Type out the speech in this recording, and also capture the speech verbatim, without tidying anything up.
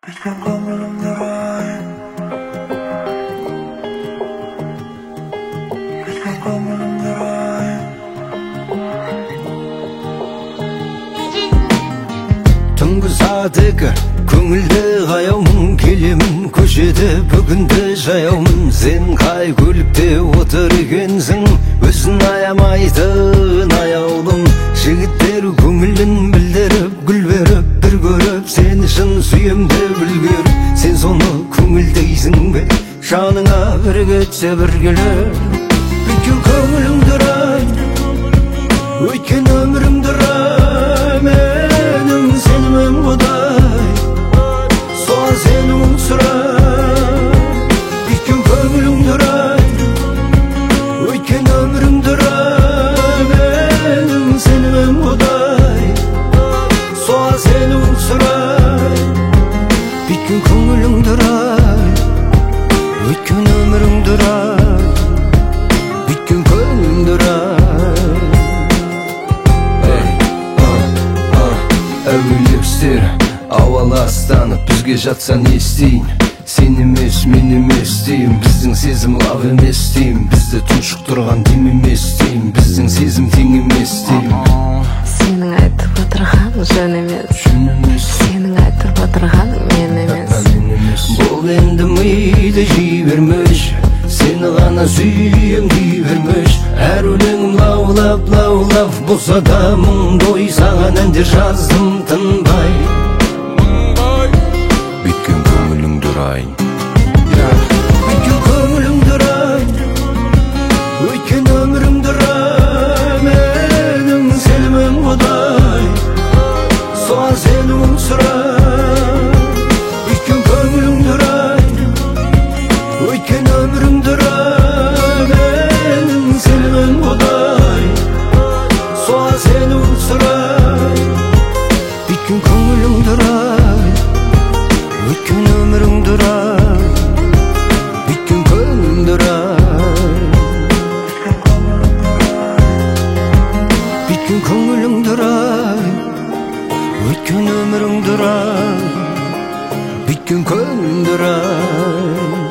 Bitken ko'nglimda rayim Bitken ko'nglimda rayim Түнгі садыға көңілді қаяумын, келемін көшеде бүгінде жаяумын. Сен қай көлікте отыр екенсің, өзін аямайтын аяулым. Жігіттер көңілін білдіріп, гүл беріп, бір көріп, сен шын сүйем деп үлгеріп, сен соны көңілдейсің бе? Жаныңа бір кетсе бір келер. Бүйткен көңіліңді рай, өткен өмірімді рай, менің сенімім құдай, соған сенің сұрай. Бүйткен көңіліңді рай, өткен өмірімді рай, менің сенімім құдай, соған сенің сұрай. Бүйткен көңіліңді рай, өткен өміріңді рай, бүйткен көңіліңді рай. Әуелепстер ауаластанып бізге жатса не істейін? Сен емес, мен емес деймін, біздің сезім лав емес деймін, бізді тұншықтырған дем емес деймін, біздің сезім тең емес деймін. Сенің айтып отырғаның жөн емес, Жөн емес, сенің айтып отырғаның мен емес. мен емес. Бұл енді миды жей бермеші, сені ғана сүйем дей бермеші. Әр өлеңім лаулап, лаулап болса да мұңды ой, саған әндер жаздым тынбай. Бүйткен көңіліңді рай, бүйткен көңіліңді рай, өткен өмірімді рай, менің сенімім құдай, соған сенуім сұрай. Бүйткен көңіліңді рай, өткен өмірімді рай, менің сенімім құдай, соған сенуім сұрай. Бүйткен көңіліңді рай, өткен өміріңді рай, бүйткен көңіліңді рай. Бүйткен көңіліңді рай, өткен өміріңді рай, бүйткен көңіліңді рай.